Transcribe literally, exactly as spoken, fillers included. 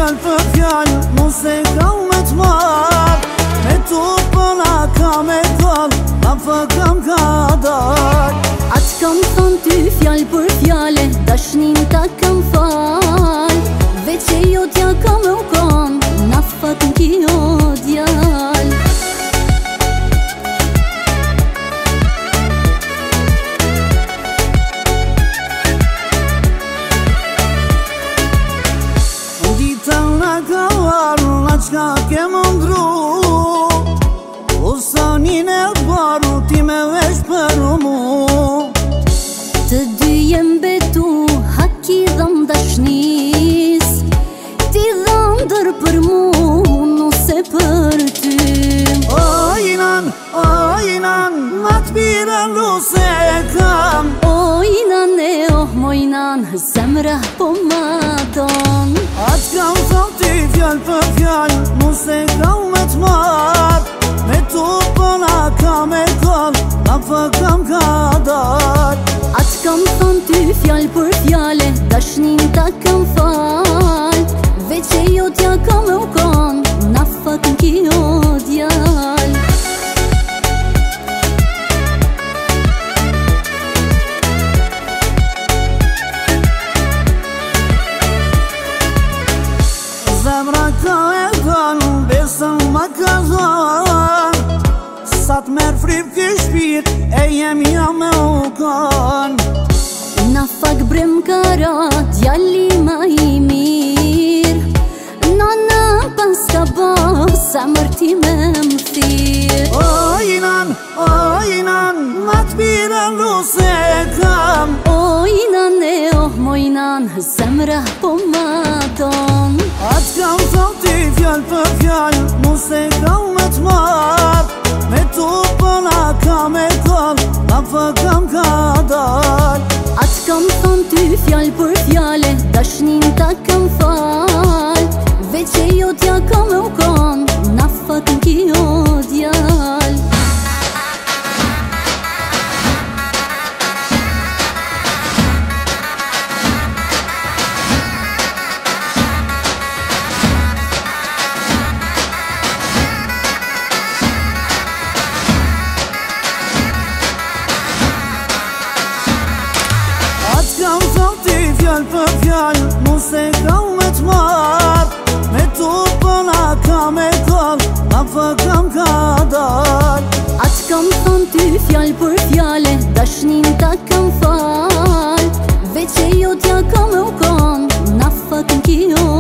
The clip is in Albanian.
fjall për fjall, mos e kam me t'mar. Me tu pëna ka me kall, na fa kam ka dar. Atë kam thon ty fjall për fjale, dashnin ta kam fal. Veç e jo t'ja kam e u kon, na fat n'kjo djal. Dita na ka varu, na qka ke mëndru. O sanin e baru, ti me vesh për mu. Të dy jem betu, haki dham dashnis. Ti dhëndër për mu, nuse për ty. O inan, o inan, ma t'bira luse e kam. O inan e oh mojnan, zemra po ma don. Atë kam thon ty fjall për fjall, mos e kam me t'mar. Me tu pëna ka me kall, na fa kam ka dar. Atë kam thon ty fjall për fjale, dashnin ta kam fal. Veç e jo t'ja kam e u kon, na fat n'kjo djal. Zemra ka e kan, besën ma ka zan. Sa t'mer frip ki shpit, e jem jam me u kan. Na fak brem kara, djali ma i mir. Nana pas ka ba, sa mërti me m'thir. O inan, o inan, ma t'bira luse e kam. O inan e oh mojnan, zemra po ma don. Atë kam thon ty fjall për fjall, mos e kam me t'mar. Me tu pëna ka me kall, na fa kam ka dar. Atë kam thon ty fjall për fjale, dashnin ta kam fal. Veç e jo t'ja kam e u kon, na fat n'kjo djal. Atë kam thon ty fjall për fjall, mos e kam me t'mar. Me tu pëna ka me kall, na fa kam ka dar. Atë kam thon ty fjall për fjale, dashnin ta kam fal. Veç e jo t'ja kam e u kon, na fat n'kjo